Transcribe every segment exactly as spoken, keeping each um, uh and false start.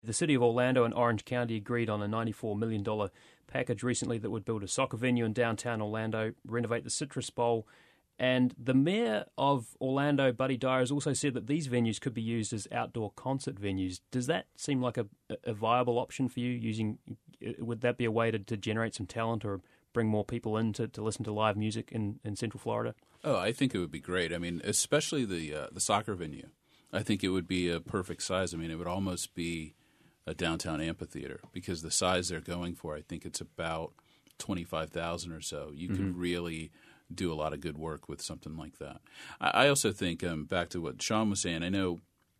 The city of Orlando and Orange County agreed on a ninety-four million dollars package recently that would build a soccer venue in downtown Orlando, renovate the Citrus Bowl, and the mayor of Orlando, Buddy Dyer, has also said that these venues could be used as outdoor concert venues. Does that seem like a, a viable option for you? Using Would that be a way to, to generate some talent or bring more people in to, to listen to live music in, in Central Florida? Oh, I think it would be great. I mean, especially the uh, the soccer venue. I think it would be a perfect size. I mean, it would almost be a downtown amphitheater because the size they're going for, I think it's about twenty-five thousand or so. You mm-hmm. could really do a lot of good work with something like that. I, I also think, um, back to what Sean was saying, I know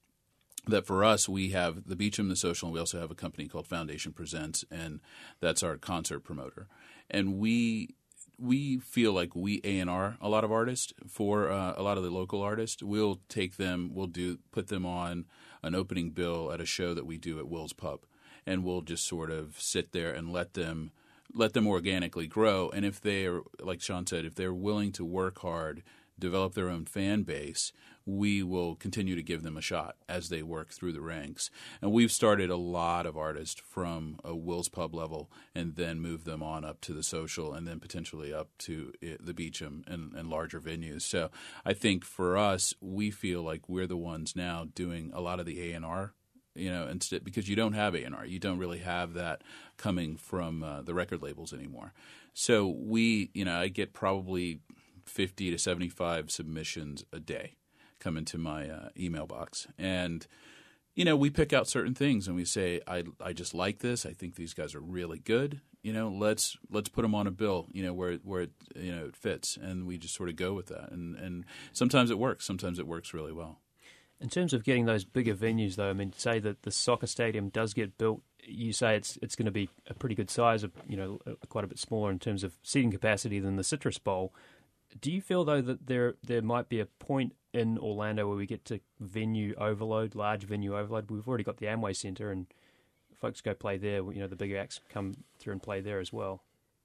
that for us, we have the Beecham, the Social, and we also have a company called Foundation Presents, and that's our concert promoter. And we we feel like we A and R a lot of artists for uh, a lot of the local artists. We'll take them, we'll do put them on an opening bill at a show that we do at Will's Pub, and we'll just sort of sit there and let them let them organically grow. And if they're, like Sean said, if they're willing to work hard, develop their own fan base, we will continue to give them a shot as they work through the ranks. And we've started a lot of artists from a Will's Pub level and then moved them on up to the Social and then potentially up to the Beecham and, and larger venues. So I think for us, we feel like we're the ones now doing a lot of the A and R, you know, instead, because you don't have A and R. You don't really have that coming from uh, the record labels anymore. So we, you know, I get probably fifty to seventy-five submissions a day come into my uh, email box. And, you know, we pick out certain things and we say, I, I just like this. I think these guys are really good. You know, let's let's put them on a bill, you know, where where it, you know, it fits. And we just sort of go with that. And, and sometimes it works. Sometimes it works really well. In terms of getting those bigger venues, though, I mean, say that the soccer stadium does get built, you say it's it's going to be a pretty good size, of, you know, quite a bit smaller in terms of seating capacity than the Citrus Bowl. Do you feel, though, that there there might be a point in Orlando where we get to venue overload, large venue overload? We've already got the Amway Center, and folks go play there. You know, the bigger acts come through and play there as well.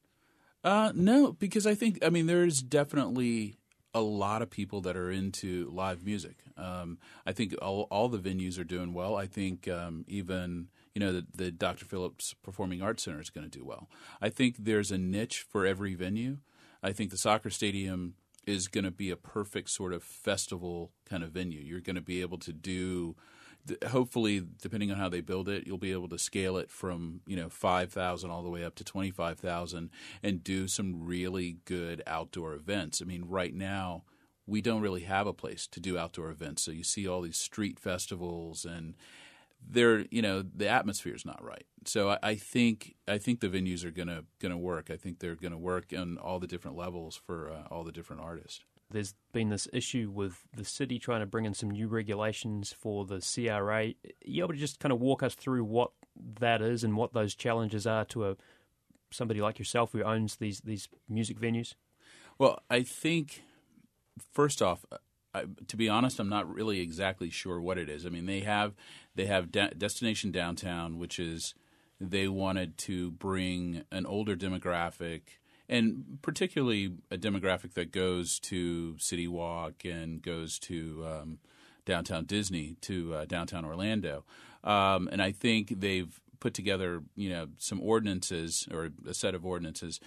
Uh, no, because I think, I mean, there's definitely a lot of people that are into live music. Um, I think all, all the venues are doing well. I think um, even, you know, the, the Doctor Phillips Performing Arts Center is going to do well. I think there's a niche for every venue. I think the soccer stadium is going to be a perfect sort of festival kind of venue. You're going to be able to do, hopefully, depending on how they build it, you'll be able to scale it from, you know, five thousand all the way up to twenty-five thousand and do some really good outdoor events. I mean, right now, we don't really have a place to do outdoor events. So you see all these street festivals and they're, you know, the atmosphere is not right. So I, I think I think the venues are gonna gonna work. I think they're gonna work on all the different levels for uh, all the different artists. There's been this issue with the city trying to bring in some new regulations for the C R A. Are you able to just kind of walk us through what that is and what those challenges are to a somebody like yourself who owns these these music venues? Well, I think first off, I, to be honest, I'm not really exactly sure what it is. I mean, they have they have De- Destination Downtown, which is they wanted to bring an older demographic, and particularly a demographic that goes to City Walk and goes to um, downtown Disney, to uh, downtown Orlando. Um, and I think they've put together, you know, some ordinances or a set of ordinances.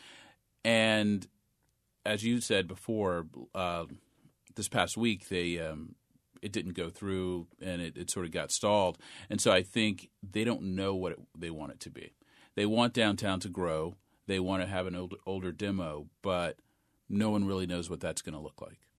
And as you said before, uh, this past week they um, it didn't go through and it, it sort of got stalled. And so I think they don't know what it, they want it to be. They want downtown to grow. They want to have an older, older demo, but no one really knows what that's going to look like.